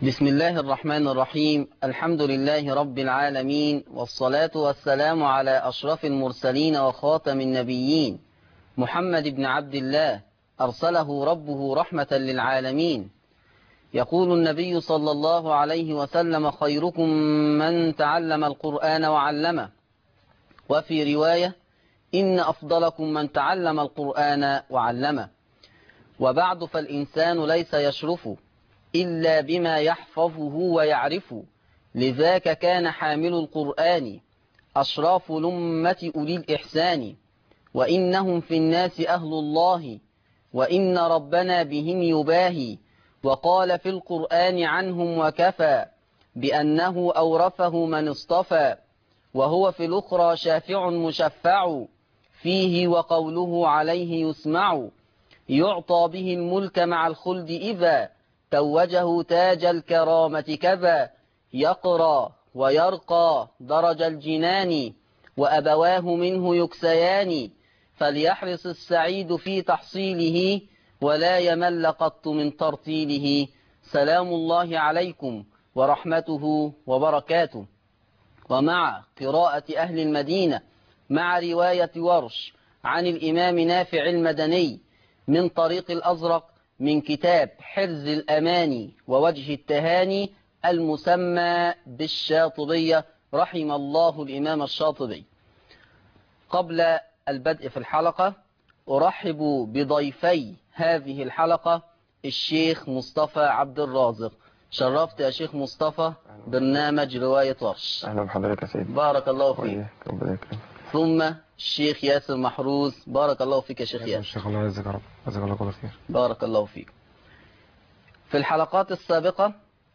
بسم الله الرحمن الرحيم. الحمد لله رب العالمين، والصلاة والسلام على أشرف المرسلين وخاتم النبيين محمد بن عبد الله، أرسله ربه رحمة للعالمين. يقول النبي صلى الله عليه وسلم: خيركم من تعلم القرآن وعلمه. وفي رواية: إن أفضلكم من تعلم القرآن وعلمه. وبعد، فالإنسان ليس يشرف إلا بما يحفظه ويعرفه، لذاك كان حامل القرآن أشراف لمة أولي الإحسان. وإنهم في الناس أهل الله، وإن ربنا بهم يباهي. وقال في القرآن عنهم وكفى بأنه أورثه من اصطفى، وهو في الأخرى شافع مشفع فيه، وقوله عليه يسمع. يعطى به الملك مع الخلد إذا توجه تاج الكرامة كذا. يقرى ويرقى درج الجنان، وأبواه منه يكسيان. فليحرص السعيد في تحصيله، ولا يمل قط من ترتيله. سلام الله عليكم ورحمته وبركاته. ومع قراءة أهل المدينة مع رواية ورش عن الإمام نافع المدني من طريق الأزرق من كتاب حرز الأماني ووجه التهاني المسمى بالشاطبية، رحم الله الإمام الشاطبي. قبل البدء في الحلقة، أرحب بضيفي هذه الحلقة الشيخ مصطفى عبد الرازق. شرفت يا شيخ مصطفى برنامج رواية ورش. أهلا بحضرتك يا سيدي. بارك الله فيك. ربنا يكرمك. ثم الشيخ ياسر محروس. بارك الله فيك يا شيخ ياسر. الشيخ الله يجزاك يا رب، جزاك الله كل خير. بارك الله فيك. في الحلقات السابقة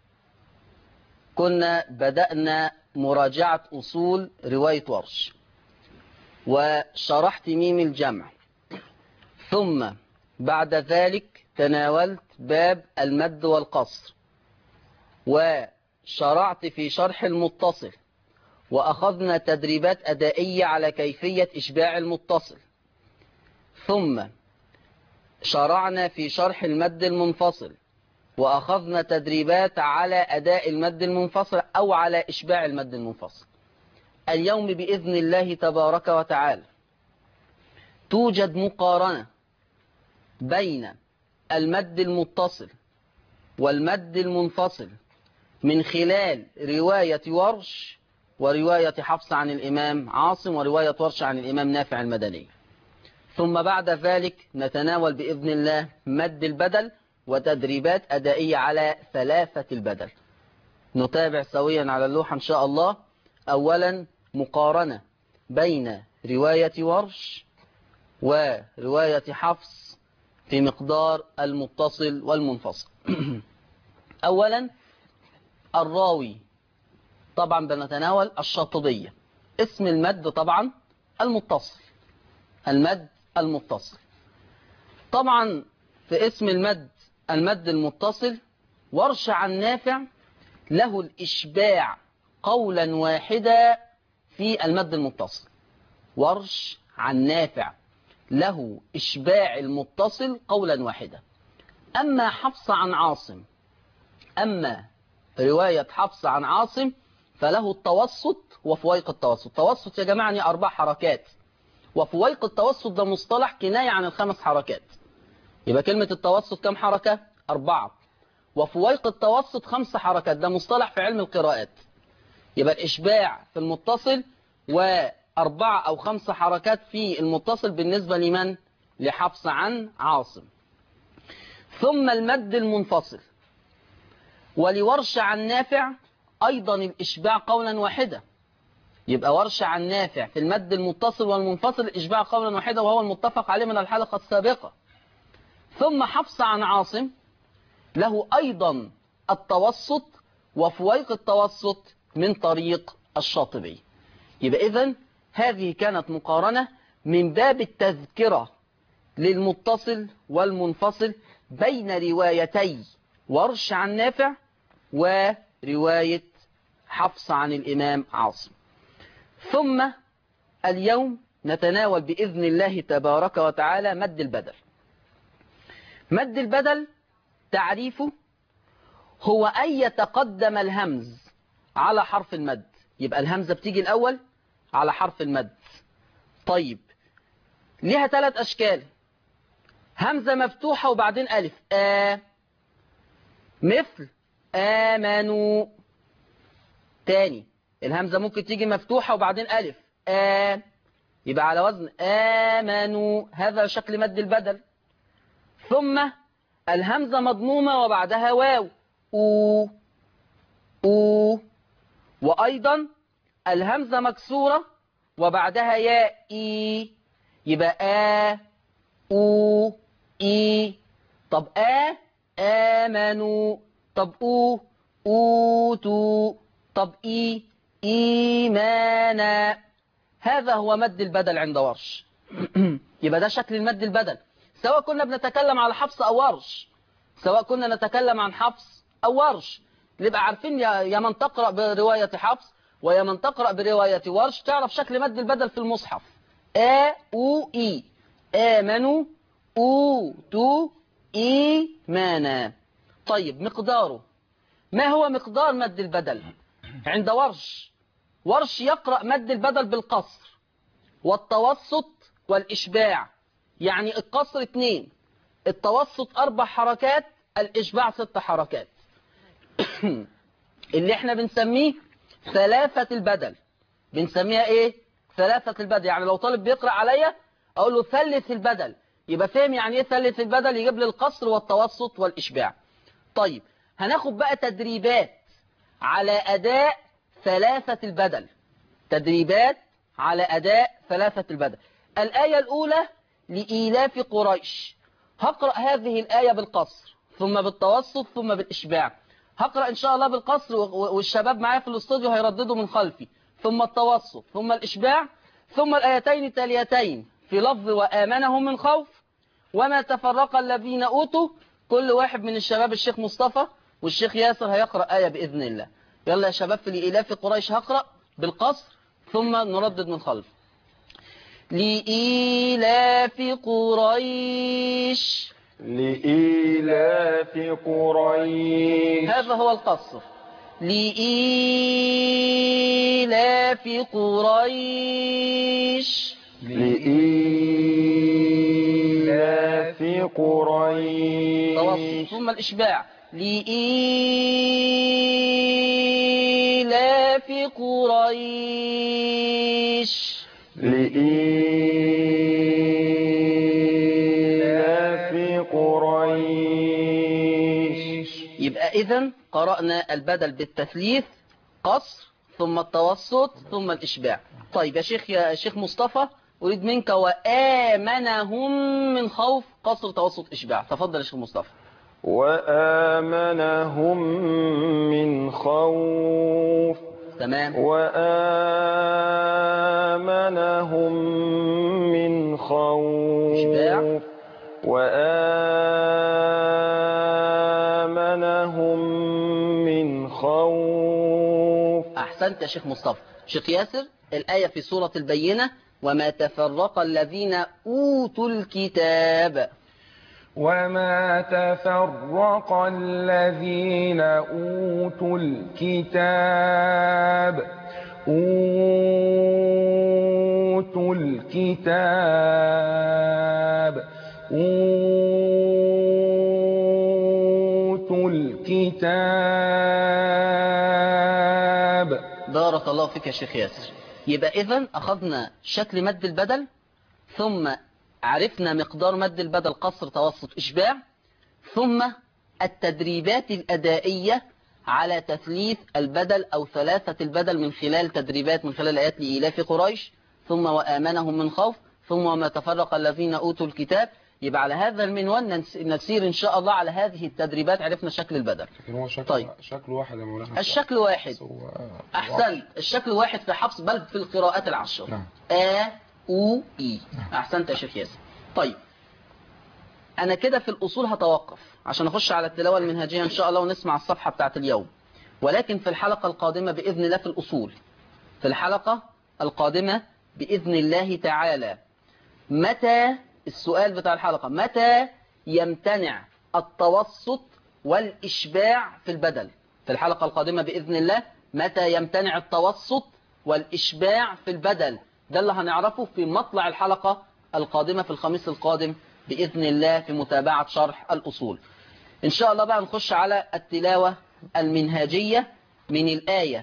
كنا بدأنا مراجعة أصول رواية ورش، وشرحت ميم الجمع، ثم بعد ذلك تناولت باب المد والقصر، وشرعت في شرح المتصل، وأخذنا تدريبات أدائية على كيفية إشباع المتصل، ثم شرعنا في شرح المد المنفصل، وأخذنا تدريبات على أداء المد المنفصل أو على إشباع المد المنفصل. اليوم بإذن الله تبارك وتعالى توجد مقارنة بين المد المتصل والمد المنفصل من خلال رواية ورش ورواية حفص عن الإمام عاصم ورواية ورش عن الإمام نافع المدني. ثم بعد ذلك نتناول بإذن الله مد البدل وتدريبات أدائية على ثلاثة البدل. نتابع سويا على اللوحة إن شاء الله. أولا مقارنة بين رواية ورش ورواية حفص في مقدار المتصل والمنفصل. أولا الراوي، طبعا بنتناول الشاطبية. اسم المد طبعا المتصل، المد المتصل. طبعا في اسم المد المتصل ورش عن نافع له الإشباع قولا واحدا في المد المتصل. ورش عن نافع له إشباع المتصل قولا واحدا. أما حفص عن عاصم، أما رواية حفص عن عاصم فله التوسط وفويق التوسط. توسط يا جماعة يعني 4 حركات، وفويق التوسط ده مصطلح كناية عن ال5 حركات. يبقى كلمة التوسط كم حركة؟ 4. وفويق التوسط 5 حركات، ده مصطلح في علم القراءات. يبقى الإشباع في المتصل و4 أو 5 حركات في المتصل بالنسبة لمن؟ لحفص عن عاصم. ثم المد المنفصل، ولورش عن نافع أيضا الإشباع قولا واحدا. يبقى ورش عن نافع في المد المتصل والمنفصل الإشباع قولا واحدا، وهو المتفق عليه من الحلقة السابقة. ثم حفص عن عاصم له أيضا التوسط وفويق التوسط من طريق الشاطبي. يبقى إذن هذه كانت مقارنة من باب التذكرة للمتصل والمنفصل بين روايتي ورش عن نافع ورواية حفص عن الإمام عاصم. ثم اليوم نتناول بإذن الله تبارك وتعالى مد البدل. مد البدل تعريفه هو أن يتقدم الهمز على حرف المد. يبقى الهمزة بتيجي الأول على حرف المد. طيب ليها 3 أشكال. همزة مفتوحة وبعدين ألف، مثل آمنوا. تاني الهمزة ممكن تيجي مفتوحة وبعدين ألف، يبقى على وزن آمنوا، هذا شكل مد البدل. ثم الهمزة مضمومة وبعدها واو، أو أو. وأيضا الهمزة مكسورة وبعدها ياء، إي، يبقى أو إي. طب آمنوا. طب أوتوا. طب إيمانا. هذا هو مد البدل عند ورش. يبقى ده شكل المد البدل، سواء كنا بنتكلم على حفص أو ورش، سواء كنا نتكلم عن حفص أو ورش. نبقى عارفين يا من تقرأ برواية حفص ويا من تقرأ برواية ورش تعرف شكل مد البدل في المصحف. أو إي، آمنوا، أوتوا، إيمانا. طيب مقداره، ما هو مقدار مد البدل عند ورش؟ ورش يقرأ مد البدل بالقصر والتوسط والإشباع. يعني القصر 2، التوسط 4 حركات، الإشباع 6 حركات. اللي احنا بنسميه ثلاثة البدل. بنسميها ايه؟ ثلاثة البدل. يعني لو طالب بيقرأ عليا اقول له ثلث البدل، يبقى فهم يعني ايه ثلث البدل، يجيب لي القصر والتوسط والإشباع. طيب هناخد بقى تدريبات على أداء ثلاثة البدل. تدريبات على أداء ثلاثة البدل. الآية الأولى لإيلاف قريش. هقرأ هذه الآية بالقصر ثم بالتوسط ثم بالإشباع. هقرأ إن شاء الله بالقصر والشباب معايا في الاستوديو هيرددوا من خلفي، ثم التوسط ثم الإشباع، ثم الآيتين التاليتين في لفظ وآمنهم من خوف وما تفرق الذين أوتوا. كل واحد من الشباب، الشيخ مصطفى والشيخ ياسر هيقرأ آية بإذن الله. يلا يا شباب في لإيلاف قريش هقرأ بالقصر ثم نردد من خلف. لإيلاف قريش. لإيلاف قريش. هذا هو القصر. لإيلاف قريش. لإيلاف قريش. توسط ثم الإشباع. لإيلاف قريش. لإيلاف قريش. يبقى إذن قرأنا البدل بالتثليث، قصر ثم التوسط ثم الإشباع. طيب يا شيخ مصطفى، أريد منك وآمنهم من خوف، قصر توسط إشباع. تفضل يا شيخ مصطفى. وآمنهم من خوف. تمام. وآمنهم من خوف. إشباع. وآمنهم من خوف. أحسنت يا شيخ مصطفى. شيخ ياسر، الآية في سورة البينة وما تفرق الذين أوتوا الكتاب. وما تفرق الذين أوتوا الكتاب. أوتوا الكتاب. أوتوا الكتاب. بارك الله فيك يا شيخ ياسر. يبقى إذن أخذنا شكل مد البدل، ثم عرفنا مقدار مد البدل قصر توسط إشباع، ثم التدريبات الأدائية على تثليث البدل أو ثلاثة البدل من خلال تدريبات من خلال آيات لإيلاف قريش، ثم وآمنهم من خوف، ثم وما تفرق الذين أوتوا الكتاب. يبقى على هذا المنوال نسير إن شاء الله على هذه التدريبات. عرفنا شكل البدل. لكن هو شكل طيب. شكل واحد يا مولانا. الشكل واحد. هو أحسنت. الشكل واحد في حفص بل في القراءات العشر. نعم. أو إي. أحسنت يا شيخ ياسر. طيب أنا كده في الأصول هتوقف عشان أخش على التلاوة المنهجية إن شاء الله ونسمع الصفحة بتاعت اليوم. ولكن في الحلقة القادمة بإذن الله في الأصول، في الحلقة القادمة بإذن الله تعالى، متى، السؤال بتاع الحلقة، متى يمتنع التوسط والإشباع في البدل. في الحلقة القادمة بإذن الله متى يمتنع التوسط والإشباع في البدل، ده اللي هنعرفه في مطلع الحلقة القادمة في الخميس القادم بإذن الله في متابعة شرح الأصول. إن شاء الله بقى نخش على التلاوة المنهاجية من الآية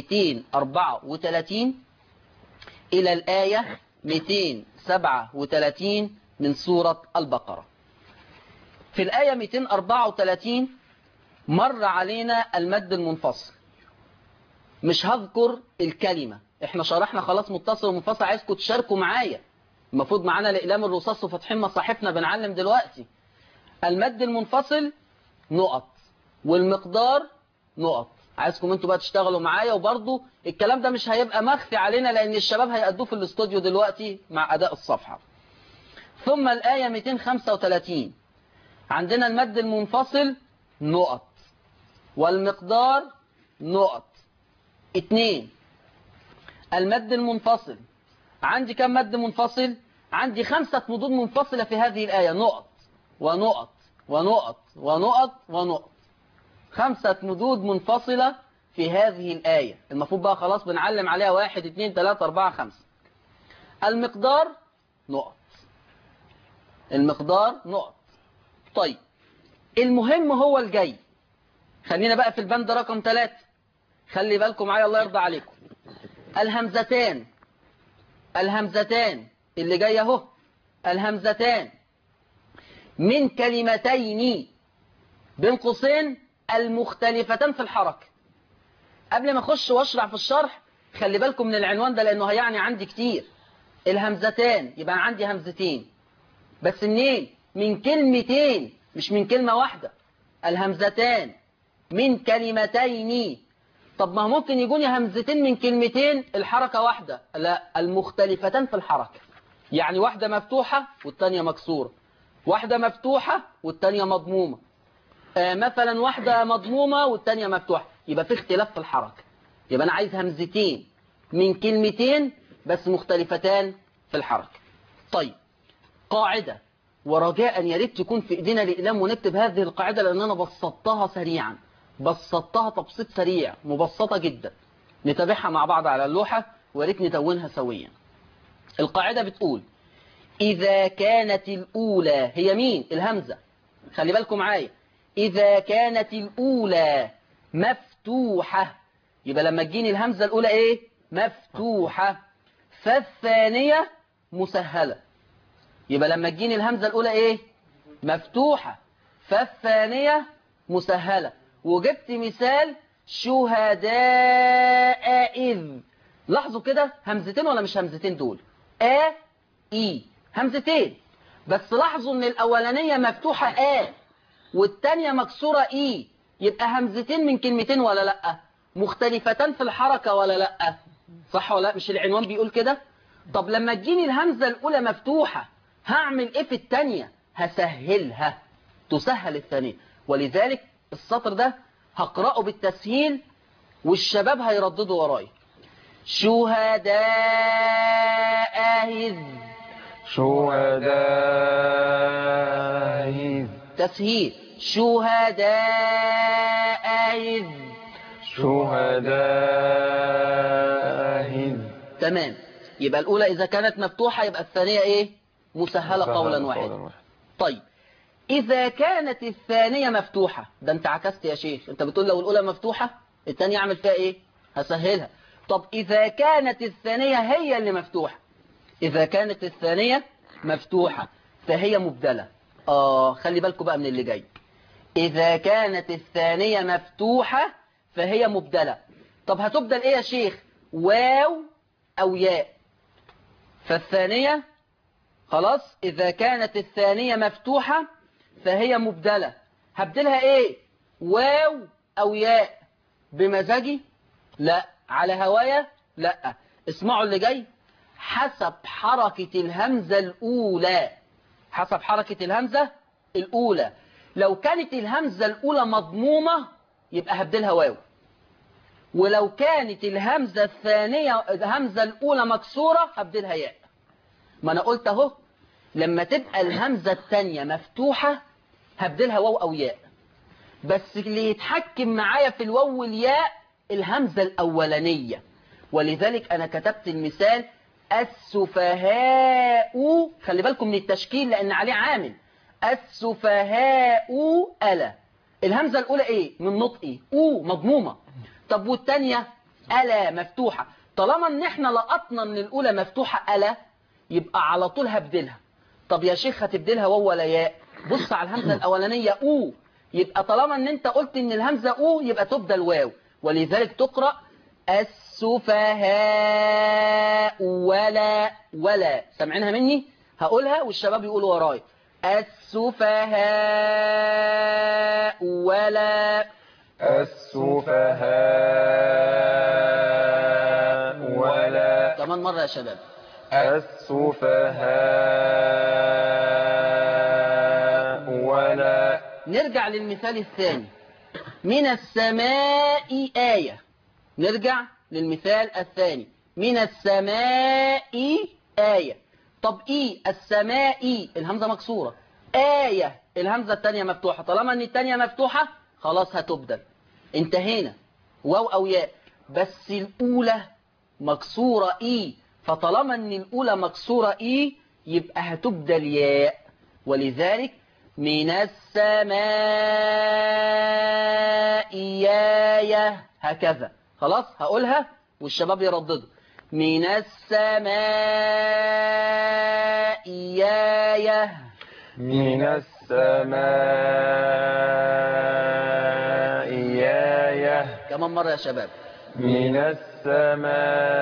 234 إلى الآية 237 من سورة البقرة. في الآية 234 مر علينا المد المنفصل. مش هذكر الكلمة، احنا شرحنا خلاص متصل ومنفصل، عايزكم تشاركوا معايا. المفروض معانا الإقلام الرصاص وفتحين مصاحفنا بنعلم دلوقتي. المد المنفصل نقط والمقدار نقط. عايزكم انتوا بقى تشتغلوا معايا، وبرضو الكلام ده مش هيبقى مخفي علينا لأن الشباب هيأدوه في الاستوديو دلوقتي مع أداء الصفحة. ثم الآية 235 عندنا المد المنفصل نقط والمقدار نقط. 2 المد المنفصل، عندي كم مد منفصل؟ عندي 5 مدود منفصلة في هذه الآية، نقط ونقط ونقط ونقط ونقط. 5 مدود منفصلة في هذه الآية. المفروض بقى خلاص بنعلم عليها 1 2 3 4 5. المقدار نقط، المقدار نقط. طيب المهم هو الجاي. خلينا بقى في البند رقم 3. خلي بالكم معايا الله يرضى عليكم. الهمزتان، الهمزتان اللي جايه اهو، الهمزتان من كلمتين بين قوسين المختلفتان في الحركة. قبل ما اخش واشرح في الشرح خلي بالكم من العنوان ده لانه هيعني عندي كتير. الهمزتان يبقى عندي همزتين بس منين؟ من كلمتين مش من كلمة واحدة. الهمزتان من كلمتين. طب ما ممكن يكون همزتين من كلمتين الحركة واحدة، لا، المختلفتان في الحركة. يعني واحدة مفتوحة والتانية مكسورة، واحدة مفتوحة والتانية مضمومة، مثلا واحدة مضمومة والتانية مفتوحة، يبقى في اختلاف في الحركة. يبقى أنا عايز همزتين من كلمتين بس مختلفتان في الحركة. طيب قاعدة، ورجاء يا ريت تكون في ايدينا الإقلام ونكتب هذه القاعدة لأن أنا بسطتها سريعا، بسطتها تبسيط سريع، مبسطة جدا. نتابعها مع بعض على اللوحة وريت ندونها سويا. القاعدة بتقول إذا كانت الأولى هي مين؟ الهمزة. خلي بالكم معايا، إذا كانت الأولى مفتوحة يبقى لما تجيني الهمزة الأولى إيه؟ مفتوحة. فالثانية مسهلة. يبقى لما تجيني الهمزة الأولى إيه؟ مفتوحة. فالثانية مسهلة. وجبت مثال شهداء إذ. لاحظوا كده همزتين ولا مش همزتين دول؟ إي همزتين، بس لاحظوا ان الأولانية مفتوحة والتانية مكسورة إي. يبقى همزتين من كلمتين ولا لأ؟ مختلفتان في الحركة ولا لأ؟ صح ولا لأ؟ مش العنوان بيقول كده؟ طب لما تجيني الهمزة الأولى مفتوحة هعمل إيه في التانية؟ هسهلها، تسهل الثانية. ولذلك السطر ده هقرأه بالتسهيل والشباب هيرددوا ورايا. شهداء إذ. شهداء إذ. تسهيل شهداء إذ. شهداء إذ. تمام. يبقى الأولى إذا كانت مفتوحة يبقى الثانية إيه؟ مسهلة قولا واحدا. طيب إذا كانت الثانية مفتوحة، ده أنت عكست يا شيخ، أنت بتقول لو الأولى مفتوحة الثانية أعمل فيها إيه؟ هسهلها. طب إذا كانت الثانية هي اللي مفتوحة، إذا كانت الثانية مفتوحة فهي مبدلة. خلي بالكم بقى من اللي جاي. إذا كانت الثانية مفتوحة فهي مبدلة. طب هتبدل إيه يا شيخ؟ واو أو ياء. فالثانية خلاص إذا كانت الثانية مفتوحة فهي مبدلة. هبدلها إيه؟ واو أو ياء. بمزاجي؟ لا. على هوايا؟ لا. اسمعوا اللي جاي. حسب حركة الهمزة الأولى. حسب حركة الهمزة الأولى. لو كانت الهمزة الأولى مضمومة يبقى هبدلها واو، ولو كانت الهمزة الثانية الهمزة الأولى مكسورة هبدلها ياء. ما أنا قلت أهو لما تبقى الهمزة الثانية مفتوحة هبدلها واو أو ياء. بس اللي يتحكم معايا في الواو والياء الهمزة الأولانية. ولذلك أنا كتبت المثال السفهاء، خلي بالكم من التشكيل لأن عليه عامل. السفهاء ألا، الهمزة الأولى إيه من نطقي مضمومة. طب والتانية ألا مفتوحة. طالما إن إحنا لقطنا إن الأولى مفتوحة ألا يبقى على طول هبدلها. طب يا شيخ هتبدلها واو ولا ياء؟ بص على الهمزة الأولانية يبقى طالما إن أنت قلت إن الهمزة يبقى تبدل واو. ولذلك تقرأ السفهاء ولا. سامعينها مني؟ هقولها والشباب يقولوا وراي. السفهاء السفهاء ولا. كمان مرة يا شباب. السفهاء ولا. نرجع للمثال الثاني. من السماء آية. نرجع للمثال الثاني. من السماء آية. طب السماء الهمزة مكسورة، آية الهمزة الثانية مفتوحة. طالما ان الثانية مفتوحة خلاص هتبدل. انتهينا. واو أو ياء. بس الأولى مكسورة فطالما ان الأولى مكسورة يبقى هتبدل ياء. ولذلك من السماء آية هكذا. خلاص هقولها والشباب يرددوا. من السماء آية. من السماء آية. كمان مرة يا شباب. من السماء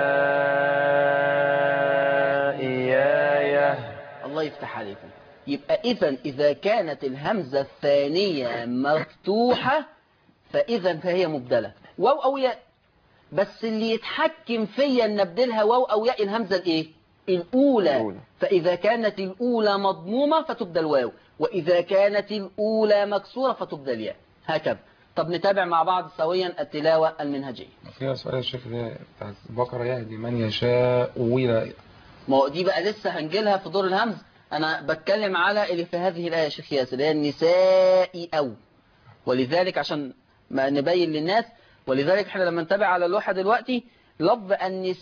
آية. الله يفتح عليكم. يبقى إذا كانت الهمزة الثانية مفتوحة فهي مبدلة واو أو ياء. بس اللي يتحكم فيا ان ابدلها واو او ياء الهمزة الأولى. فإذا كانت الأولى مضمومة فتبدل واو، وإذا كانت الأولى مكسورة فتبدل ياء. هكذا. طب نتابع مع بعض سويا التلاوة المنهجية. فيها سؤال يا شيخ بتاع البقرة يهدي من يشاء ولا. ما هو دي بقى لسه هنجيلها في دور الهمز. أنا بتكلم على اللي في هذه الآية يا شيخ ياسر، هي النساء أو. ولذلك عشان ما نبين للناس، ولذلك احنا لما نتابع على اللوحة دلوقتي لفظ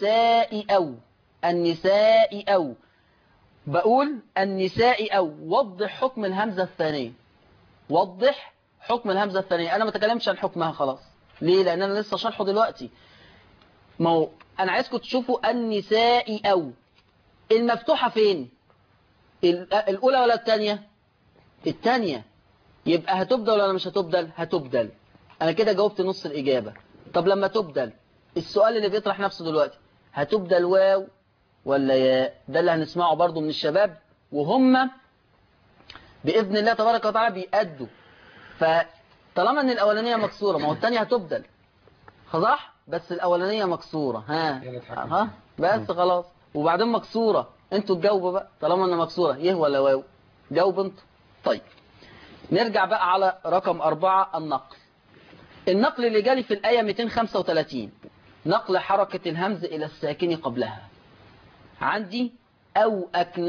النساء أو بقول النساء أو وضح حكم الهمزة الثانية. وضح حكم الهمزة الثانية. أنا ما تكلمش عن حكمها خلاص. ليه؟ لأن أنا لسه شرحه دلوقتي. ما هو أنا عايزكم تشوفوا النساء أو المفتوحة فين؟ الأولى ولا الثانية؟ الثانية. يبقى هتبدل ولا مش هتبدل؟ هتبدل. أنا كده جاوبت نص الإجابة. طب لما تبدل السؤال اللي بيطرح نفسه دلوقتي، هتبدل واو ولا ياء؟ ده اللي هنسمعه برضو من الشباب وهم بإذن الله تبارك وتعالى بيأدوا. فطالما ان الأولانية مكسورة ما هو الثانية هتبدل صح، بس الأولانية مكسورة بس خلاص. وبعدين مكسورة انتوا تجاوبوا بقى. طالما ان مكسورة يه ولا واو؟ جاوب انتوا. طيب نرجع بقى على رقم 4 النقل. النقل اللي جالي في الآية 235 نقل حركة الهمز إلى الساكن قبلها. عندي أو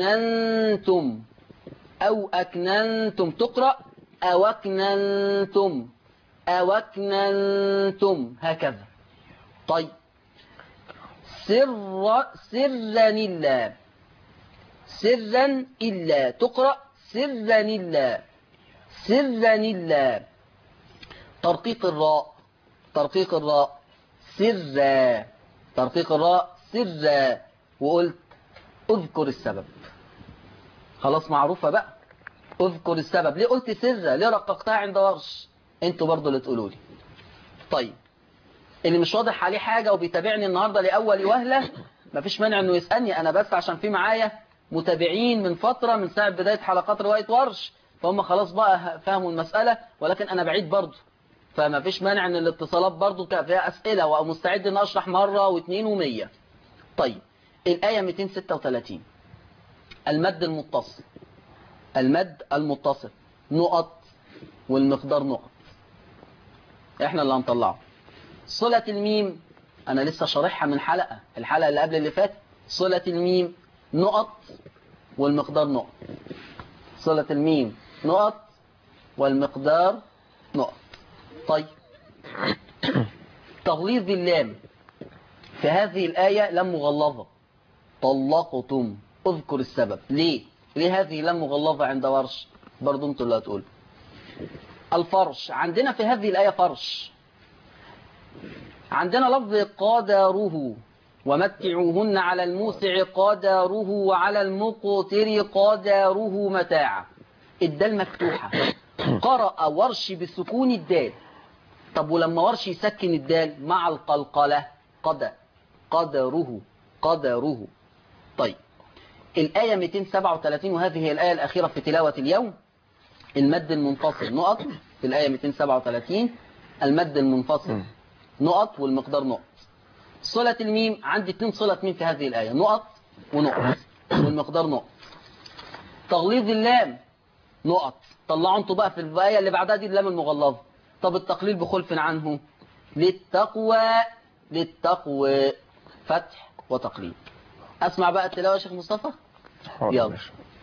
أكننتم تقرأ أو أكننتم هكذا. طيب سرا إلا تقرأ سرا إلا. ترقيق الراء سرا. وقلت اذكر السبب. خلاص معروفة بقى. اذكر السبب. ليه قلت سرا؟ ليه رققتها عند ورش؟ انتوا برضو اللي تقولوا لي. طيب اللي مش واضح عليه حاجة وبيتابعني النهاردة لأول وهلة مفيش مانع انه يسألني. انا بس عشان في معايا متابعين من فترة من ساعة بداية حلقات رواية ورش فهم خلاص بقى فهموا المسألة، ولكن انا بعيد برضو فما فيش مانع ان الاتصالات برضو فيها اسئلة ومستعد ان اشرح مرة واثنين و100. طيب الآية 236 المد المتصل نقط والمقدار نقط احنا اللي هنطلعه. صلة الميم انا لسه شارحها من الحلقة اللي قبل اللي فاتت. صلة الميم نقط والمقدار نقط. صلة الميم نقط والمقدار نقط. طيب تغليظ اللام في هذه الآية لام مغلظة. طلقتم، اذكر السبب. ليه هذه لام مغلظة عند ورش؟ برضو انتوا اللي هتقول. الفرش عندنا في هذه الآية فرش، عندنا لفظ قدره ومتعوهن على الموسع قدره وعلى المقتر قدره متاعا. الدال مفتوحة، قرأ ورش بسكون الدال. طب ولما ورش يسكن الدال مع القلقلة قدره. طيب الآية 237 وهذه هي الآية الأخيرة في تلاوة اليوم. المد المنفصل نقط في الآية 237، المد المنفصل نقط والمقدار نقط. صلة الميم عندي 2 صلة ميم في هذه الآية، نقط ونقط والمقدار نقط. تغليظ اللام نقط. طلعوا انتوا بقى في الآية اللي بعدها دي اللام المغلظة. طب التقليل بخلف عنه للتقوى فتح وتقليل. اسمع بقى التلاوة يا شيخ مصطفى. يلا.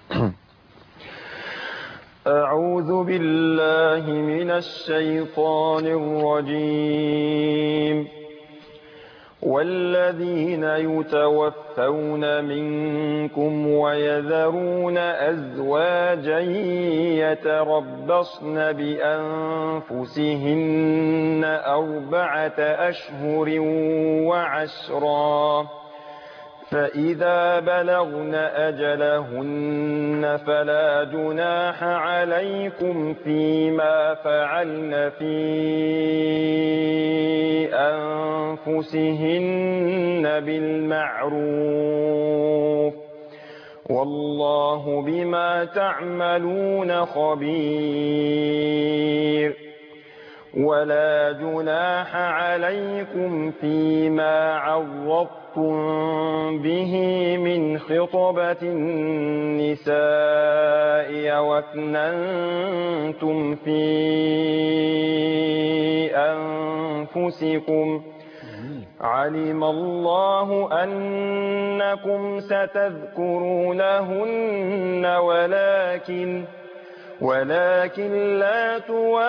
أعوذ بالله من الشيطان الرجيم. والذين يتوفون منكم ويذرون أزواجا يتربصن بأنفسهن 4 أشهر وعشرا، فإذا بلغن أجلهن فلا جناح عليكم فيما فعلن في أنفسهن بالمعروف، والله بما تعملون خبير. ولا جناح عليكم فيما عرضتم به من خطبة النساء واكننتم في أنفسكم، علم الله أنكم ستذكرونهن ولكن لا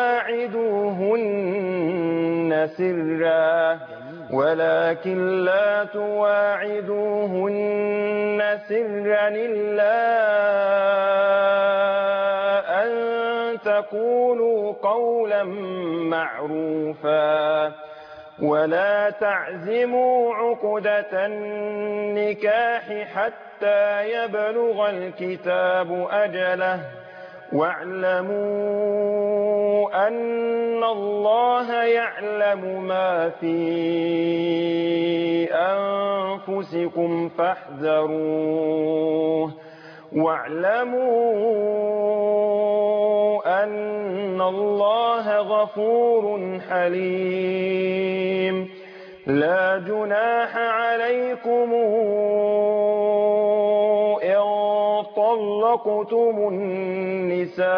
تواعدوهن سرا إلا أن تقولوا قولا معروفا، ولا تعزموا عقدة النكاح حتى يبلغ الكتاب أجله، واعلموا أن الله يعلم ما في أنفسكم فاحذروه، واعلموا أن الله غفور حليم. لا جناح عليكم إن طلقتم النساء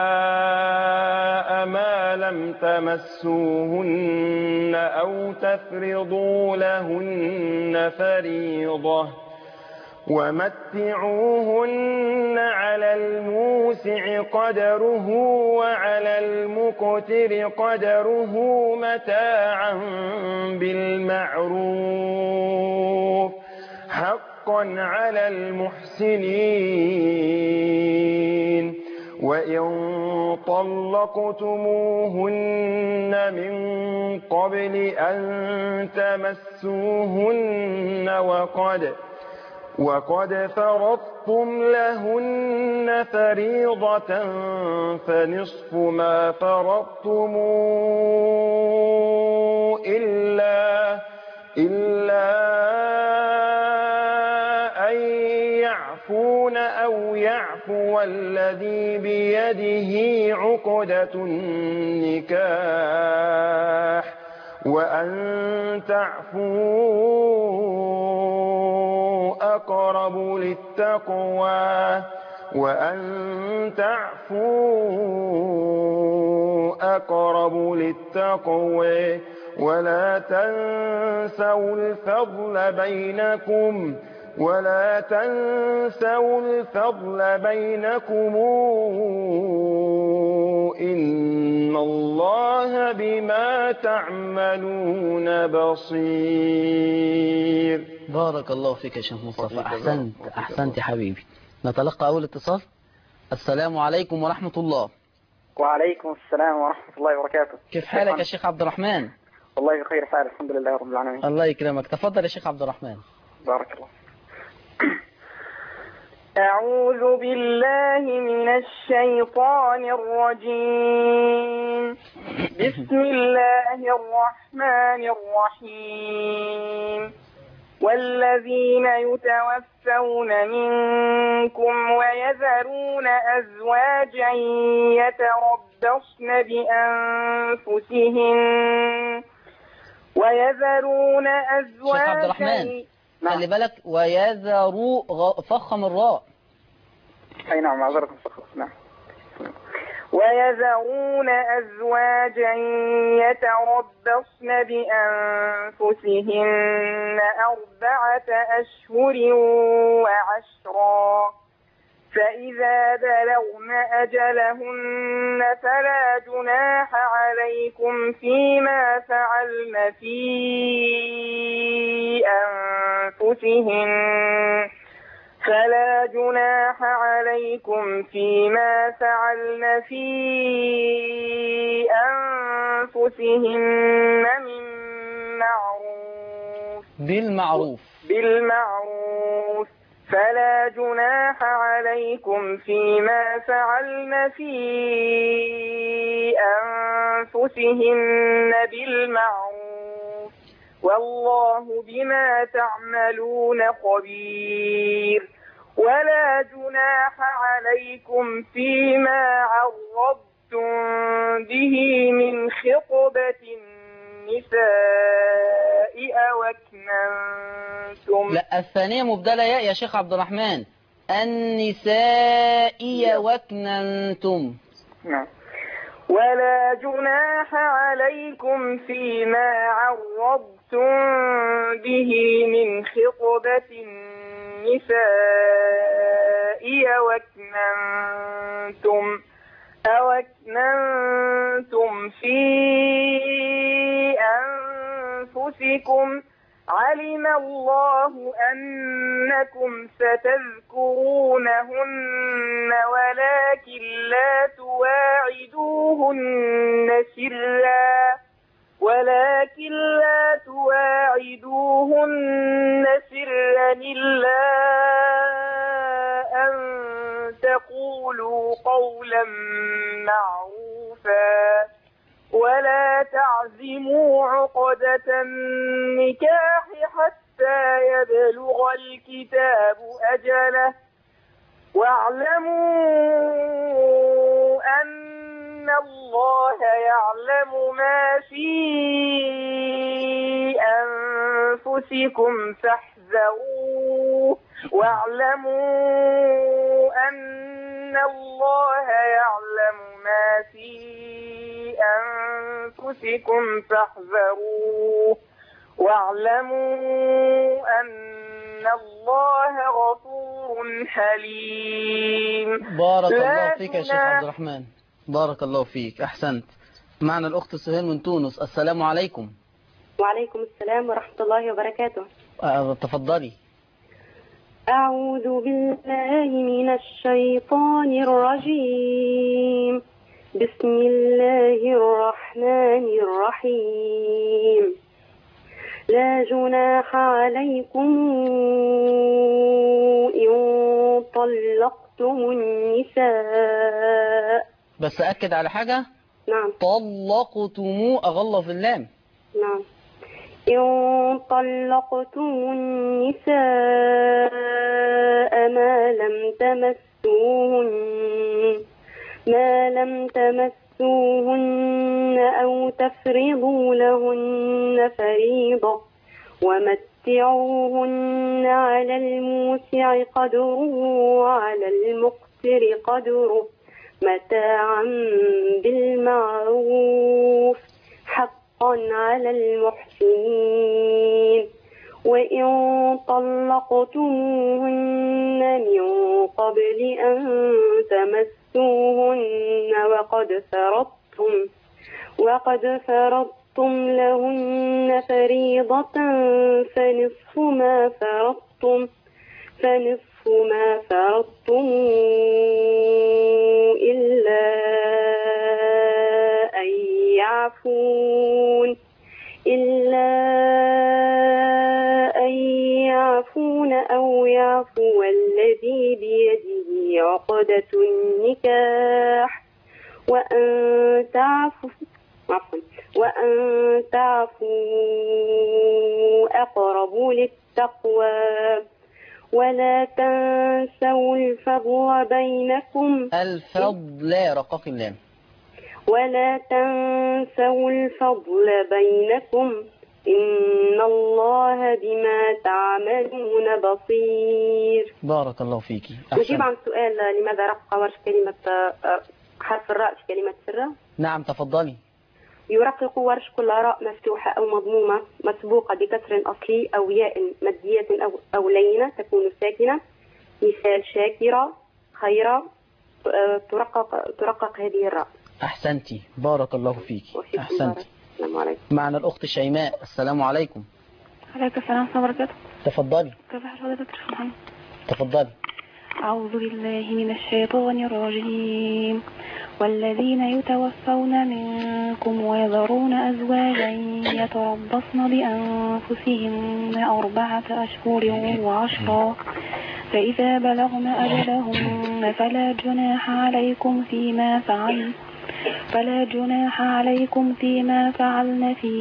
ما لم تمسوهن أو تفرضوا لهن فريضة، ومتعوهن على الموسع قدره وعلى المقتر قدره متاعا بالمعروف، حقا على المحسنين. وإن طلقتموهن من قبل أن تمسوهن وقد فرضتم لهن فريضة فنصف ما فرضتم إلا أن يعفون أو يعفو الذي بيده عقدة النكاح، وأن تعفوا أقرب للتقوى، ولا تنسوا الفضل بينكم ولا تنسوا الفضل بينكم إن الله بما تعملون بصير. بارك الله فيك يا شيخ مصطفى، أحسنت يا حبيبي. نتلقى أول اتصال. السلام عليكم ورحمة الله. وعليكم السلام ورحمة الله وبركاته. كيف حالك يا شيخ عبد الرحمن؟ والله بخير حال الحمد لله رب العالمين. الله يكرمك، تفضل يا شيخ عبد الرحمن. بارك الله. أعوذ بالله من الشيطان الرجيم. بسم الله الرحمن الرحيم. والذين يتوفون منكم ويذرون أزواجا يتربصن بأنفسهن شيخ عبد الرحمن خلي بالك، ويذروا فخم الراء. أي نعم معذرة فخم. نعم. ويذرون أزواجا يتربصن بأنفسهن 4 أشهر وعشرا، فإذا بلغن أجلهن فلا جناح عليكم فيما فعلن في أنفسهن من معروف بالمعروف، فلا جناح عليكم فيما فعلن في أنفسهن بالمعروف، والله بما تعملون خبير. ولا جناح عليكم فيما عرضتم به من خطبة النساء أو أكننتم. لا، الثانية مبدلة ياء يا شيخ عبد الرحمن. النساء وكننتم. نعم. ولا جناح عليكم فيما عرضتم به من خطبة النساء أو أكننتم في أنفسكم، علم الله أنكم ستذكرونهن ولكن لا تواعدوهن سرا إلا أن تقولوا قولا معروفا، ولا تعزموا عقدة النكاح حتى يبلغ الكتاب أجله، واعلموا أن الله يعلم ما في أنفسكم فاحذروه، واعلموا أن الله يعلم ما في أنفسكم فاحذروه، واعلموا أن الله غفور حليم. بارك الله فيك يا شيخ عبد الرحمن، بارك الله فيك، أحسنت. معنا الأخت سهيل من تونس. السلام عليكم. وعليكم السلام ورحمة الله وبركاته. تفضلي. أعوذ بالله من الشيطان الرجيم. بسم الله الرحمن الرحيم. لا جناح عليكم إن طلقتم النساء. بس أكد على حاجة. نعم. طلقتم أغلظ اللام. نعم. إن طلقتم النساء ما لم تمسوهن أو تفرضوا لهن فريضة، ومتعوهن على الموسع قدره وعلى المقتر قدره متاعا بالمعروف حقا على المحسنين، وإن طلقتموهن من قبل أن تمسوهن وقد فرضتم لهن فريضة فنصف ما فرضتم إلا أن يعفون أو يعفو الذي بيده عقدة النكاح وأن تعفوا أقرب للتقوى ولا تنسوا الفضل بينكم رقاق اللام. ولا تنسوا الفضل بينكم إن الله بما تعملون بصير. بارك الله فيك. نجيب عن سؤال لماذا رقق ورش كلمة حرف الراء في كلمة سرة؟ نعم تفضلي. يرقق ورش كل راء مفتوحة أو مضمومة مسبوقة بكسر أصلي أو ياء مادية أو لينة تكون ساكنة. مثال شاكرة خيرة ترقق هذه الراء. أحسنتي بارك الله فيك. أحسنتي. السلام عليكم. معنا الأخت شيماء. السلام عليكم. عليكم السلام ورحمة الله وبركاته. تفضلي. كيف حضرتك يا محمد؟ تفضلي. أعوذ بالله من الشيطان الرجيم. والذين يتوفون منكم ويذرون أزواجا يتربصن بأنفسهن 4 أشهر و10 فإذا بلغن أجلهن فلا جناح عليكم فيما فعلن في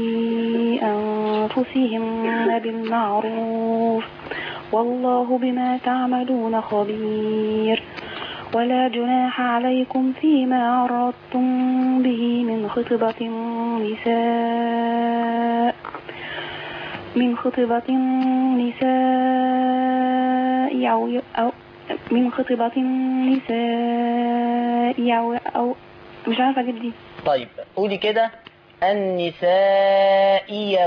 أنفسهن بالمعروف والله بما تعملون خبير. ولا جناح عليكم فيما عرضتم به من خطبة النساء أو مش عارفة جدي. طيب قولي كده النسائية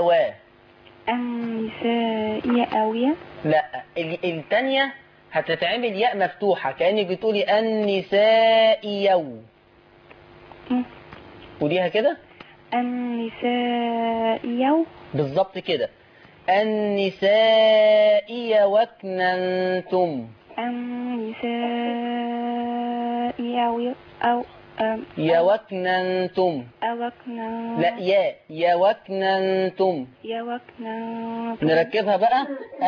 أوية. لا الثانية هتتعمل ياء مفتوحة كأنك بتقولي النسائية. قوليها كده النسائية بالظبط كده. النسائية وكننتم. النسائية أو يوكننتم. لا يوكننتم. نركبها بقى.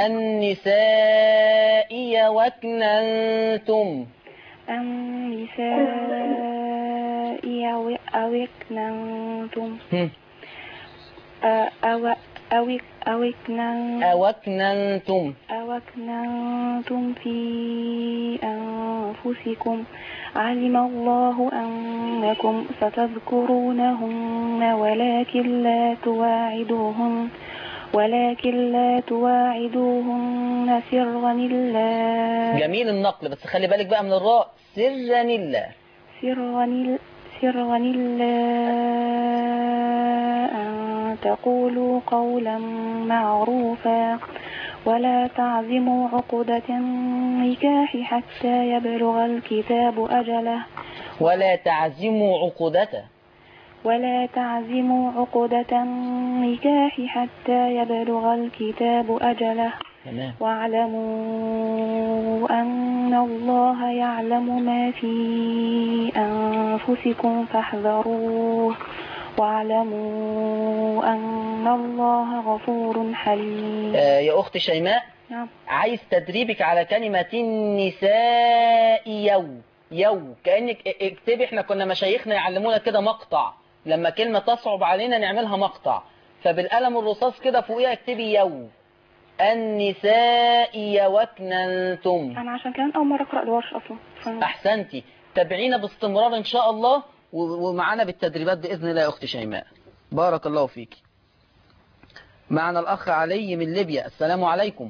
النساء يوكننتم. أوكننتم في أنفسكم علم الله أنكم ستذكرونهن ولكن لا تواعدوهن سرا إلا. جميل النقل بس خلي بالك بقى من الراء. سرا إلا أن تقولوا قولا معروفا ولا تعزموا عقدة النكاح حتى يبلغ الكتاب أجله. ولا تعزموا عقدة النكاح حتى يبلغ الكتاب أجله. واعلموا أن الله يعلم ما في أنفسكم فاحذروه واعلموا أن الله غفور حليم. يا أخت شيماء نعم. عايز تدريبك على كلمة النساء يو كأنك اكتبي. احنا كنا مشايخنا يعلمونا كده مقطع لما كلمة تصعب علينا نعملها مقطع فبالقلم الرصاص كده فوقيها اكتبي يو. النساء يوكننتم. أنا عشان كان أول مرة أقرأ الورش أصلا. أحسنتي. تابعينا باستمرار إن شاء الله ومعانا بالتدريبات بإذن الله يا أختي شيماء. بارك الله فيك. معنا الأخ علي من ليبيا. السلام عليكم.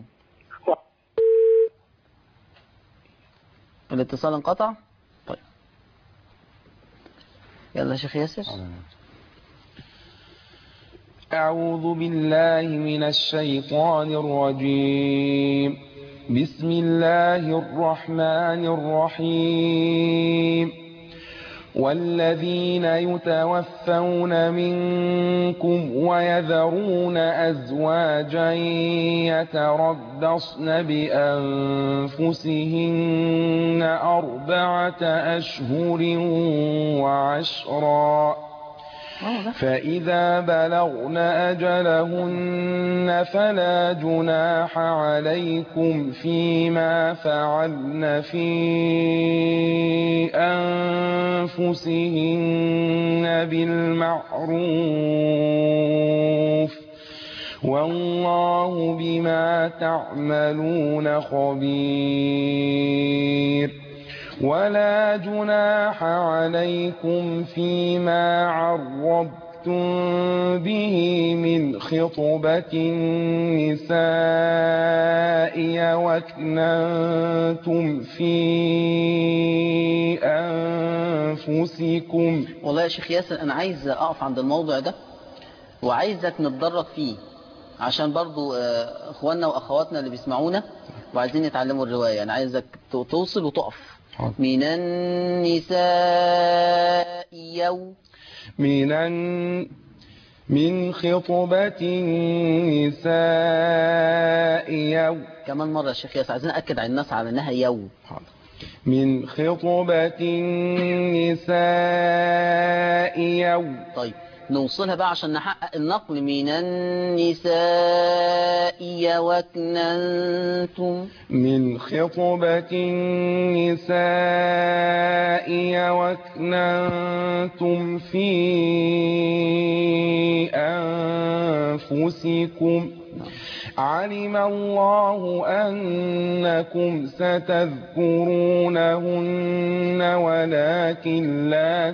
الاتصال انقطع. طيب يلا يا شيخ ياسر. أعوذ بالله من الشيطان الرجيم. بسم الله الرحمن الرحيم. والذين يتوفون منكم ويذرون أزواجا يتربصن بأنفسهن 4 أشهر وعشرا فإذا بلغن أجلهن فلا جناح عليكم فيما فعلن في أنفسهن بالمعروف والله بما تعملون خبير. ولا جناح عليكم فيما عرضتم به من خطبة النساء وأكننتم في أنفسكم. والله يا شيخ ياسر أنا عايز أقف عند الموضوع ده وعايزك نتدرج فيه عشان برضو أخواننا وأخواتنا اللي بيسمعونا وعايزين يتعلموا الرواية. أنا عايزك توصل وتقف. من النساء من خطبة النساء كمان مرة يا شيخ ياسر عايزين نأكد على الناس على أنها من خطبة النساء. طيب نوصلها بقى عشان نحقق النقل. من النساء وأكننتم من خطبة النساء وأكننتم في أنفسكم علم الله أنكم ستذكرونهن ولكن لا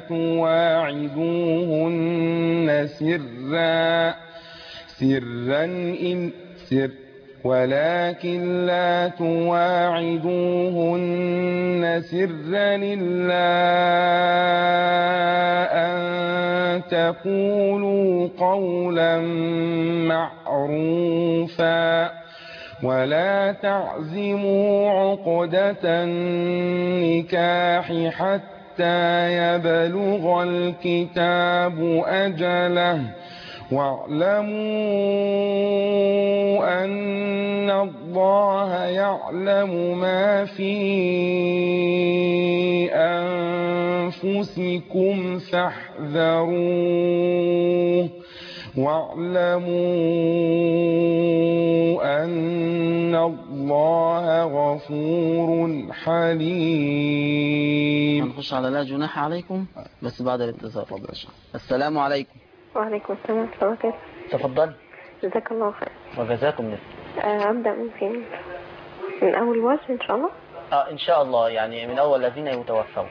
تواعدوهن سرا إلا أن تقولوا قولا معروفا ولا تعزموا عقدة النكاح حتى يبلغ الكتاب أجله واعلموا أن الله يعلم ما في أنفسكم فاحذروه واعلموا أن الله غفور حليم. هنخش على لا جناح عليكم بس بعد الاتصال. السلام عليكم. وعليكم السلام ورحمة الله وبركاته. تفضل. جزاك الله خير. وجزاكم الله. أبدأ من فين؟ من أول وجه إن شاء الله؟ إن شاء الله يعني من أول الذين يتوفون.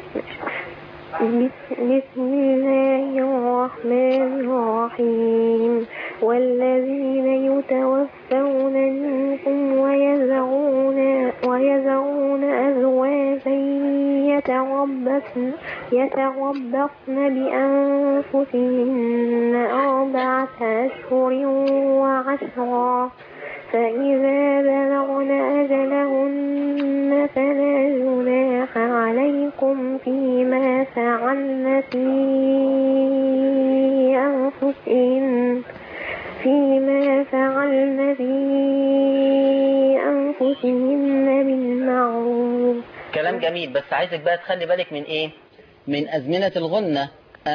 بسم الله الرحمن الرحيم. والذين يتوفون منكم ويذرون أزواجا يتربصن بأنفسهن 4 أشهر وعشرا فإذا بلغن أجلهن فلا جناح عليكم فيما فعلن في أنفسهن بالمعروف. كلام جميل بس عايزك بقى تخلي بالك من إيه؟ من أزمنة الغنة.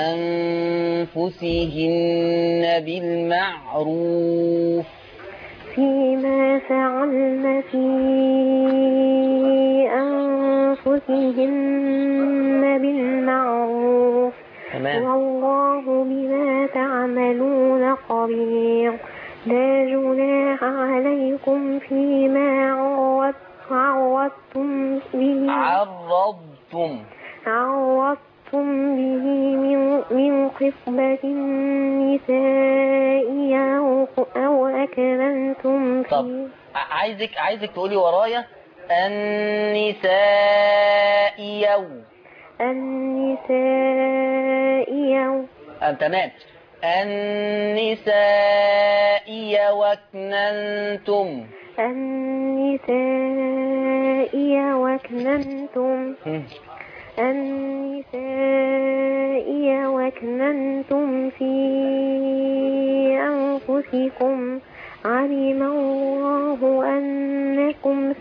أنفسهن بالمعروف فيما فعلن في أنفسهن بالمعروف والله بما تعملون خبير. لا جناح عليكم فيما عرضتم به من خطبة النساء أو أكننتم طب عايزك تقولي ورايا النساء. تمام. النسائي واكننتم. النسائي واكننتم. النسائي واكننتم في أنفسكم علم الله أنكم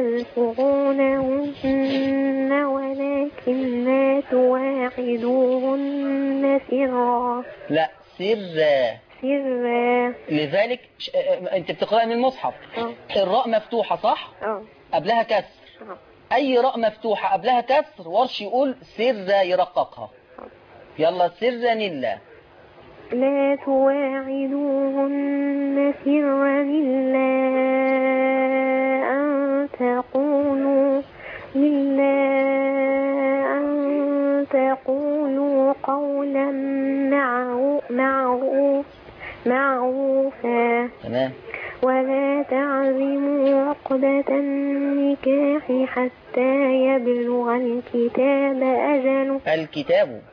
ستذكرونهن ولكن لا تواعدوهن سرا. لا سرا. سرا. لذلك انت بتقرأي من المصحف. الراء مفتوحة صح؟ قبلها كسر. اي راء مفتوحة قبلها كسر ورش يقول سرا يرققها. يلا سرا لله. لا تواعدوهن سرا إلا أن تقولوا قولا معروفا. تمام. ولا تعزموا عقدة النكاح حتى يبلغ الكتاب أجله. الكتاب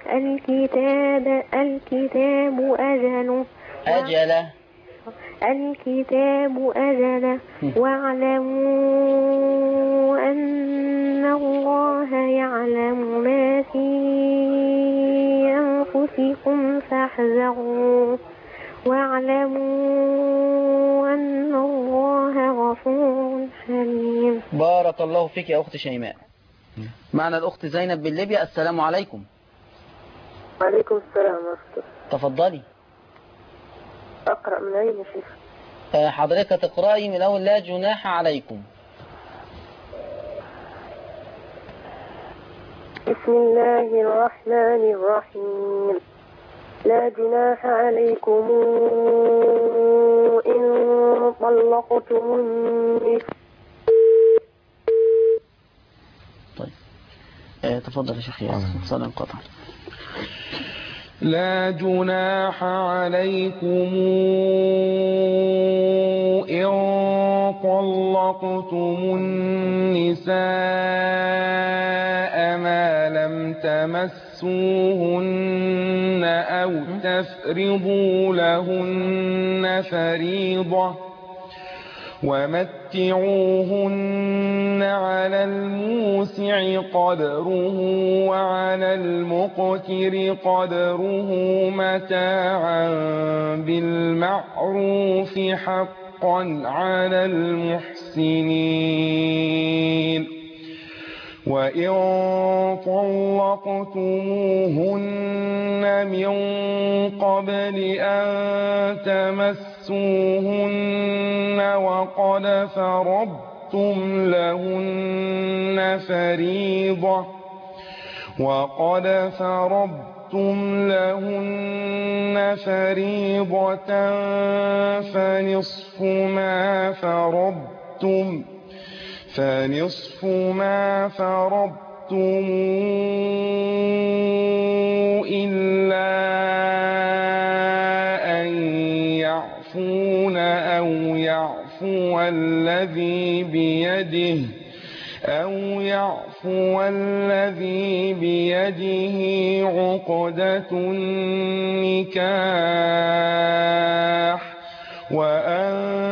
أجله. الكتاب أجله. واعلموا أن الله يعلم ما في أنفسكم فاحذروا. واعلموا أن الله غفور حليم. بارك الله فيك يا أخت شيماء. معنا الأخت زينب بن ليبيا. السلام عليكم. وعليكم السلام ورحمة الله. تفضلي. أقرأ من أين يا شيخ؟ حضرتك تقرأي من أول لا جناح عليكم. بسم الله الرحمن الرحيم. لا جناح عليكم إن طلقتم النساء. طيب تفضل يا شيخ ياسر. صلى انقطع. لا جناح عليكم إن طلقتم النساء ما لم تمسوهن أو تفرضوا لهن فريضة ومتعوهن على الموسع قدره وعلى المقتر قدره متاعا بالمعروف حقا على المحسنين. وإن طلقتموهن من قبل أن تمسوهن وقد فرضتم لهن فريضة فنصف ما فرضتم إلا أن يعفون أو يعفو الذي بيده عقدة النكاح وأن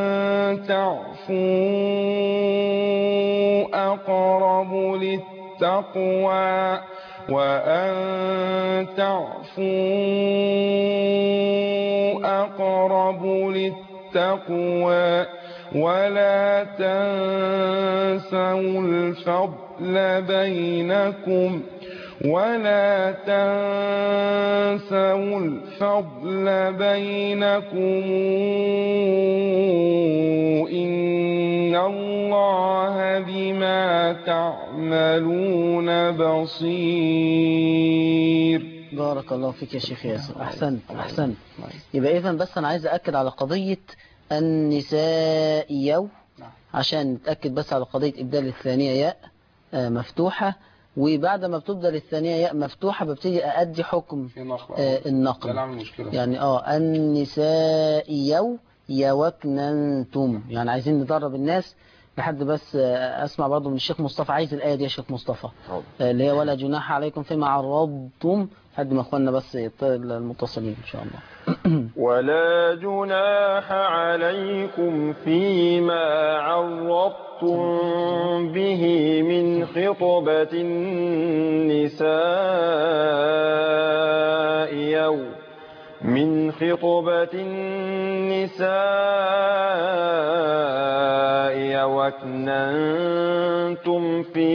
تعفوا أقرب للتقوى ولا تنسوا الفضل بينكم إن الله بما تعملون بصير. بارك الله فيك يا شيخ ياسر. أحسنت. يبقى إذن بس أنا عايز أكد على قضية النساء عشان نتأكد بس على قضية إبدال الثانية ياء مفتوحة، وبعد ما بتبدل الثانية ياء مفتوحة ببتدي أأدي حكم النقل. يعني النساء يوكننتم، يعني عايزين ندرب الناس لحد بس أسمع برضو من الشيخ مصطفى، عايز الآية دي يا شيخ مصطفى اللي هي ولا جناح عليكم فيما عرضتم، لحد ما أخواننا بس المتصلين إن شاء الله. ولا جناح عليكم فيما عرضتم به من خطبة النساء وأكننتم في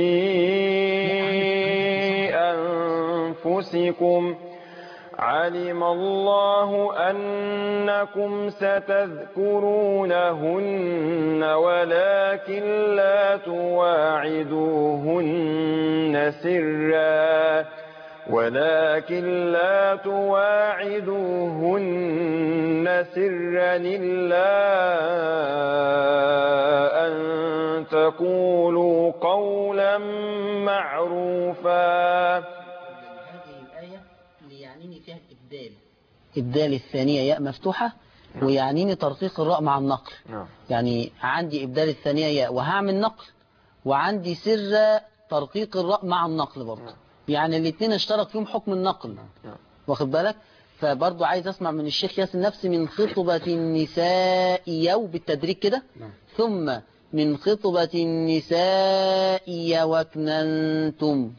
أنفسكم علم الله أنكم ستذكرونهن ولكن لا تواعدوهن سرا إلا أن تقولوا قولا معروفا. هذه الآية اللي يعنيني فيها إبدال الثانية ياء مفتوحة، ويعنيني ترقيق الراء مع النقل. يعني عندي إبدال الثانية ياء وهعمل نقل، وعندي سر ترقيق الراء مع النقل برضه. يعني الاثنين اشترك فيهم حكم النقل، واخد بالك؟ فبرضه عايز اسمع من الشيخ ياسر نفسي من خطبة النساء بالتدريج كده، ثم من خطبة النساء واكننتم.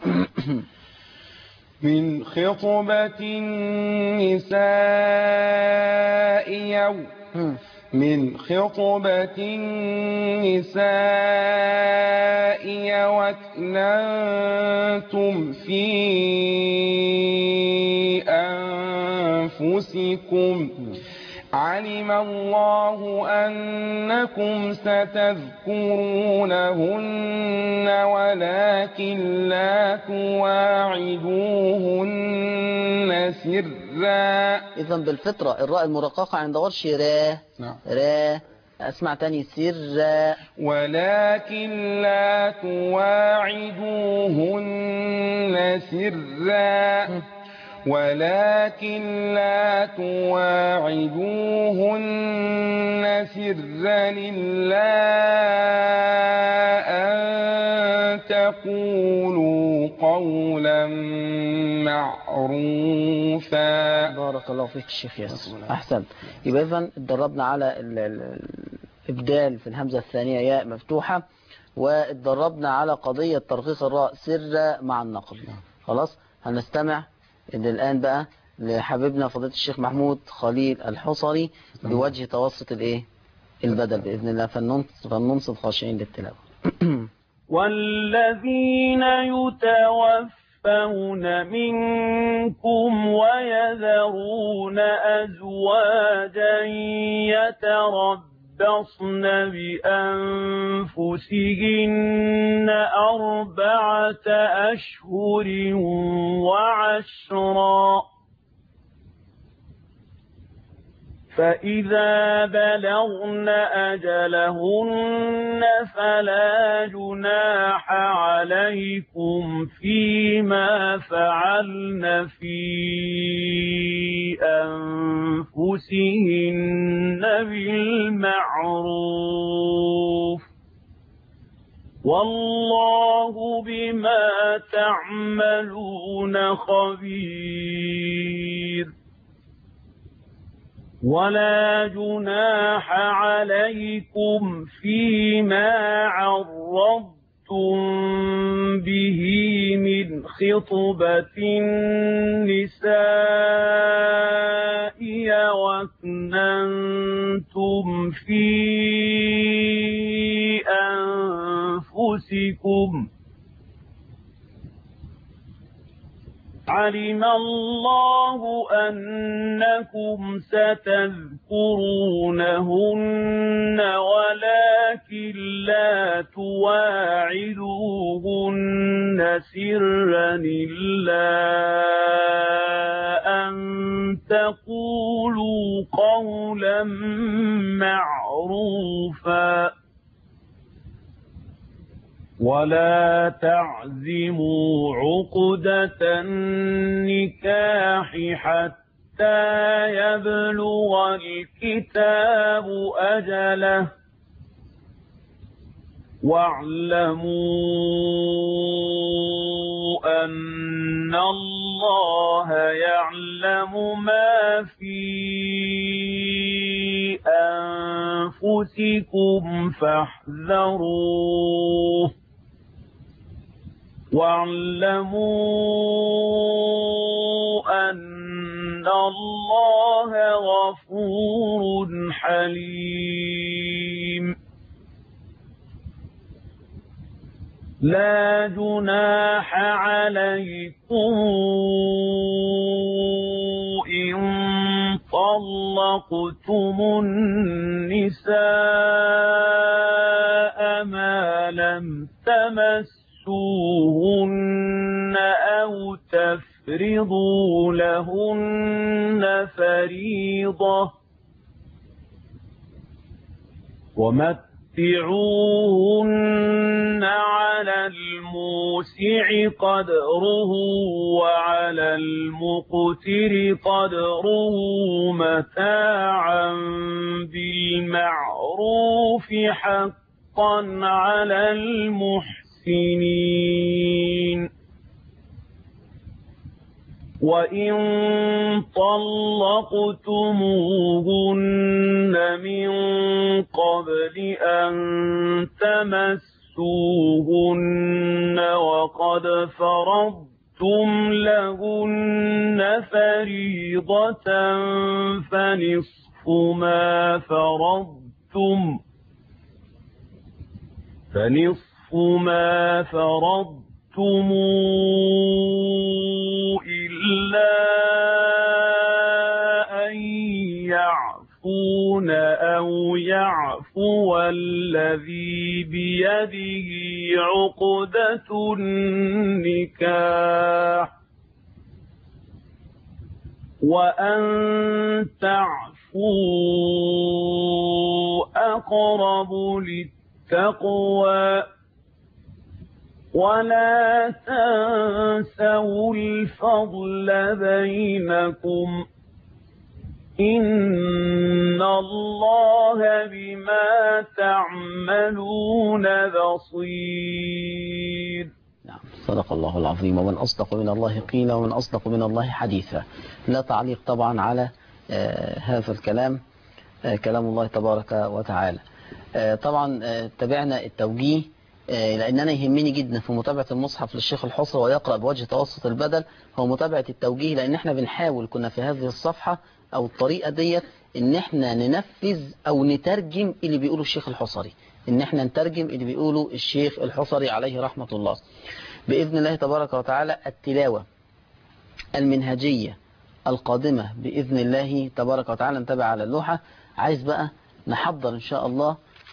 من خطبة النساء من خطبة النساء واكننتم في أنفسكم علم الله أنكم ستذكرونهن ولكن لا تواعدوهن سرا. إذن بالفطرة الراء المرققة عند ورش را. را. أسمع تاني سرا. ولكن لا تواعدوهن سرا. ولكن لا تواعدوهن سرا إلا أن تقولوا قولا معروفا. بارك الله فيك الشيخ ياسر، أحسن. يبقى إذن اتدربنا على الإبدال في الهمزة الثانية ياء مفتوحة، واتدربنا على قضية ترقيق الراء سر مع النقل. خلاص هنستمع الآن بقى لحبيبنا فضيلة الشيخ محمود خليل الحصري بوجه توسط البدل بإذن الله، فلننصت خاشعين للتلاوة. والذين يتوفون منكم ويذرون أزواجا يتربصن بأنفسهن 4 أشهر وعشرا، فإذا بلغن أجلهن فلا جناح عليكم فيما فعلن في أنفسهن بالمعروف، والله بما تعملون خبير. ولا جناح عليكم فيما عرضتم به من خطبة النساء واكننتم في أنفسكم علم الله أنكم ستذكرونهن ولكن لا تواعدوهن سرا إلا أن تقولوا قولا معروفا، ولا تعزموا عقدة النكاح حتى يبلغ الكتاب أجله، واعلموا أن الله يعلم ما في أنفسكم فاحذروه واعلموا أن الله غفور حليم لا جناح عليكم إن طلقتم النساء ما لم تمسوهن أو تفرضوا لهن فريضة ومتعوهن على الموسع قدره وعلى المقتر قدره متاعا بالمعروف حقا على المحسنين وإن طلقتموهن من قبل أن تمسوهن وقد فرضتم لهن فريضة فنصف ما فرضتم إلا أن يعفون أو يعفو الذي بيده عقدة النكاح وأن تعفوا أقرب للتقوى ولا تنسوا الفضل بينكم إن الله بما تعملون بصير. نعم صدق الله العظيم. ومن أصدق من الله قيلا ومن أصدق من الله حديثا. لا تعليق طبعا على هذا الكلام، كلام الله تبارك وتعالى. طبعا تابعنا التوجيه، لأن أنا يهمني جدا في متابعة المصحف للشيخ الحصري ويقرأ بوجه توسط البدل هو متابعة التوجيه، لأن احنا بنحاول كنا في هذه الصفحة أو الطريقة ديت إن احنا ننفذ أو نترجم اللي بيقوله الشيخ الحصري، إن احنا نترجم اللي بيقوله الشيخ الحصري عليه رحمة الله بإذن الله تبارك وتعالى. التلاوة المنهجية القادمة بإذن الله تبارك وتعالى نتابع على اللوحة. عايز بقى نحضر إن شاء الله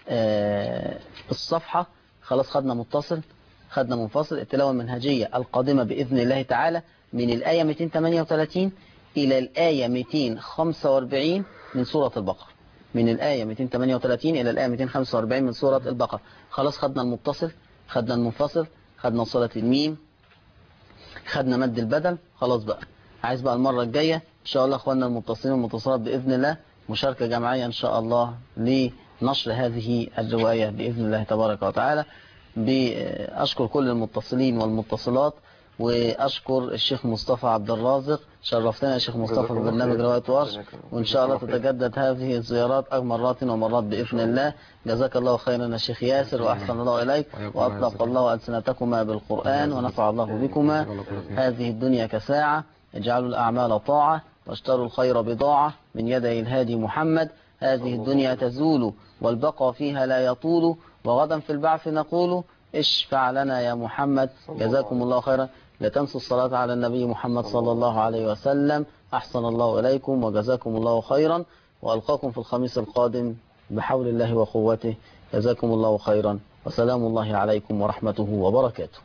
الصفحة، خلاص خدنا متصل خدنا منفصل. التلاوة المنهجية القادمة بإذن الله تعالى من الآية 238 إلى الآية 245 من سورة البقرة، من الآية 238 إلى الآية 245 من سورة البقرة. خلاص خدنا المتصل خدنا المنفصل خدنا صلة الميم خدنا مد البدل. خلاص بقى عايز بقى المرة الجاية إن شاء الله أخواننا المتصلين والمتصلات بإذن الله مشاركة جماعية إن شاء الله لنشر هذه الرواية بإذن الله تبارك وتعالى. بأشكر كل المتصلين والمتصلات، وأشكر الشيخ مصطفى عبد الرازق، شرفتنا يا شيخ مصطفى في برنامج رواية ورش، وإن شاء الله تتجدد هذه الزيارات مرات ومرات بإذن الله. جزاك الله خيرا يا شيخ ياسر، وأحسن الله إليك، وأطلق الله ألسنتكما بالقرآن، ونفع الله بكما. هذه الدنيا كساعة، اجعلوا الأعمال طاعة، واشتروا الخير بضاعة من يدي الهادي محمد. هذه الدنيا تزول والبقى فيها لا يطول، وغدا في البعث نقول اشفع لنا يا محمد. جزاكم الله خيرا. لا تنسوا الصلاة على النبي محمد صلى الله عليه وسلم. أحسن الله إليكم وجزاكم الله خيرا، وألقاكم في الخميس القادم بحول الله وقوته. جزاكم الله خيرا، وسلام الله عليكم ورحمته وبركاته.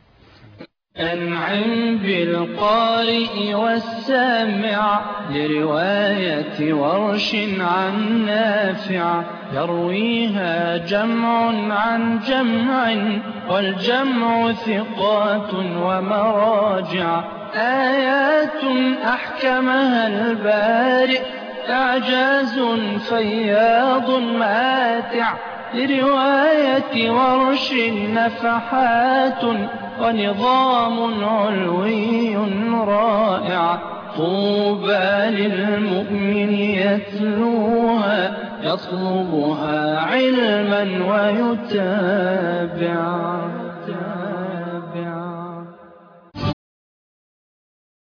أنعم بالقارئ والسامع لرواية ورش عن نافع، يرويها جمع عن جمع، والجمع ثقات ومراجع. آيات أحكمها البارئ، إعجاز فياض ماتع، لرواية ورش نفحات ونظام علوي رائع طوبى للمؤمن يتلوها يطلبها علما ويتابع